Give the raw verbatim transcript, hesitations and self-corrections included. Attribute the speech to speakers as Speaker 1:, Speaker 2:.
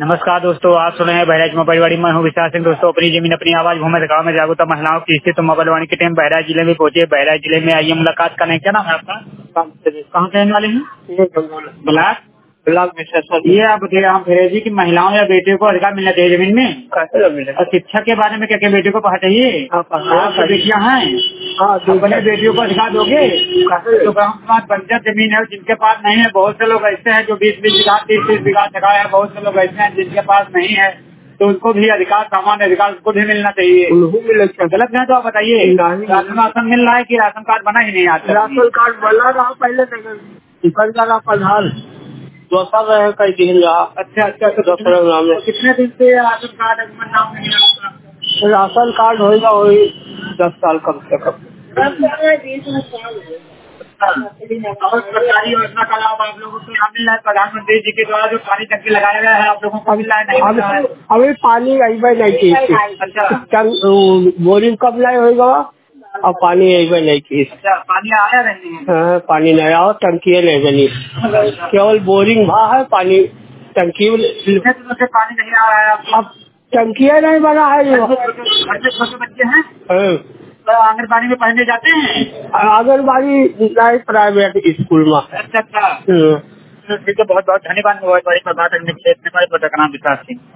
Speaker 1: नमस्कार दोस्तों, आप सुन रहे हैं बहराइच मोबाइल वाणी। मैं हूं विशाल सिंह। दोस्तों, अपनी जमीन अपनी आवाज भूमि गाँव में जागरूकता महिलाओं की स्थिति तो मोबाइल वाणी की टीम बहराइच जिले में पहुंची है। बहराइच जिले में आइए मुलाकात करने। क्या नाम है आपका? कहाँ से रहने वाले हैं? ब्लॉक ब्लॉक में। ये आप बताइए, आप कह रहे जी की महिलाओं या बेटियों को अधिकार मिलना चाहिए जमीन में। और शिक्षा के बारे में क्या क्या बेटियों को पढ़ा चाहिए? आपकी बेटियाँ हैं, अपने बेटियों को अधिकार दोगे? जो गाँव समाज बंजर जमीन है जिनके पास नहीं है, बहुत से लोग ऐसे हैं जो बीस बीस बीघा तीस तीस बीघा जगह है, बहुत से लोग ऐसे हैं जिनके पास नहीं है, तो उनको भी अधिकार, सामान्य अधिकार उनको भी मिलना चाहिए। गलत है तो आप बताइए। राशन राशन मिल रहा है कि राशन कार्ड बना ही नहीं आता?
Speaker 2: राशन कार्ड बना रहा पहले निकल जा रहा प्रधान दोसर रहे कई दिन रहा।
Speaker 1: अच्छा अच्छा, तो
Speaker 2: तो
Speaker 1: कितने दिन से राशन कार्ड नाम नहीं आपका?
Speaker 2: राशन कार्ड होगा वही दस साल कम से कम।
Speaker 1: और सरकारी योजना का लाभ आप लोगों को यहाँ मिल रहा है? प्रधानमंत्री जी के द्वारा जो पानी टंकी लगाया गया है, आप लोगों को मिल रहा है नहीं मिल रहा है?
Speaker 2: अभी पानी अबे नहीं की।
Speaker 1: अच्छा,
Speaker 2: बोरिंग कब नहीं होगा अब पानी अबे नहीं की।
Speaker 1: अच्छा, पानी आया नहीं है?
Speaker 2: हाँ, पानी नहीं आओ, टंकी नहीं बनी, केवल बोरिंग भा है, पानी टंकी
Speaker 1: से पानी नहीं आ रहा है।
Speaker 2: अब टंकिया नहीं बना है।
Speaker 1: घर में छोटे बच्चे हैं तो आंगनबाड़ी में पढ़ने जाते हैं?
Speaker 2: आंगनबाड़ी नहीं, प्राइवेट स्कूल में।
Speaker 1: अच्छा अच्छा, तो ठीक है, बहुत बहुत धन्यवाद मोबाइल वाणी पर बात करने के लिए। हमारे नाम विकास सिंह।